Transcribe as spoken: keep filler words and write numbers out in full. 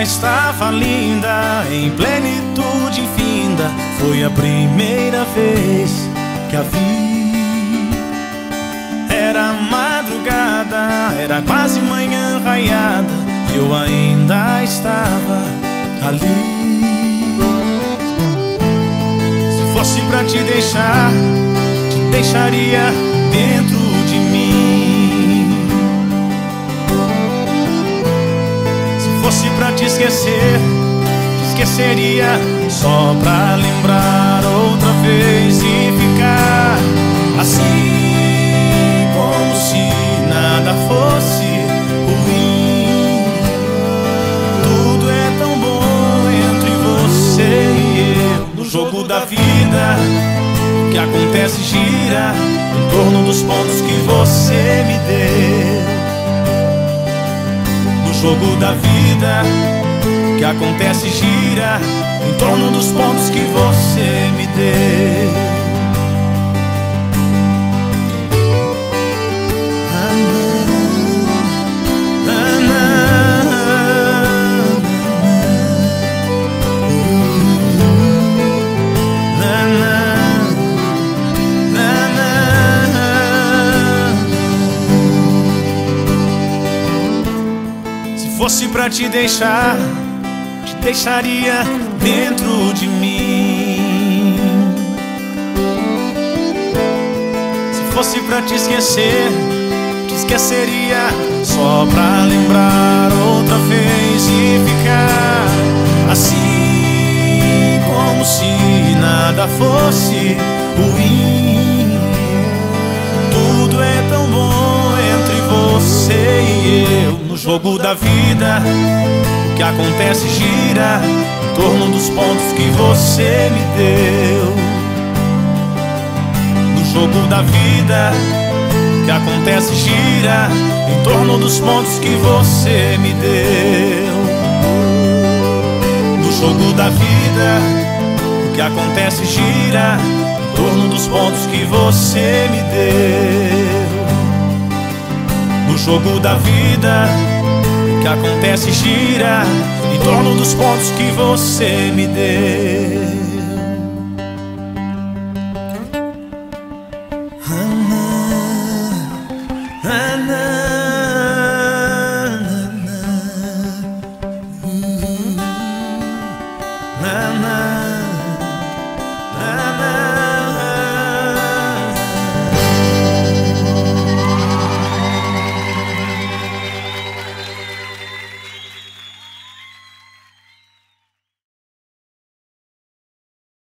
estava linda, em plenitude infinda. Foi a primeira vez que a vi. Era madrugada, era quase manhã raiada, e eu ainda estava ali. Se fosse pra te deixar, te deixaria dentro de mim. Se fosse pra te esquecer, te esqueceria só pra lembrar outra vez e ficar assim, como se nada fosse ruim. Tudo é tão bom entre você e eu. No jogo da vida, o que acontece gira em torno dos pontos que você me deu. No jogo da vida, o que acontece gira em torno dos pontos que você me deu. Se fosse pra te deixar, te deixaria dentro de mim. Se fosse pra te esquecer, te esqueceria só pra lembrar outra vez e ficar assim, como se nada fosse ruim. Tudo é tão bom entre você e eu. No jogo da vida, o que acontece gira em torno dos pontos que você me deu. No jogo da vida, o que acontece gira em torno dos pontos que você me deu. No jogo da vida, o que acontece gira em torno dos pontos que você me deu. No jogo da vida, o que acontece gira em torno dos pontos que você me deu. Na, na, na, na, na, na.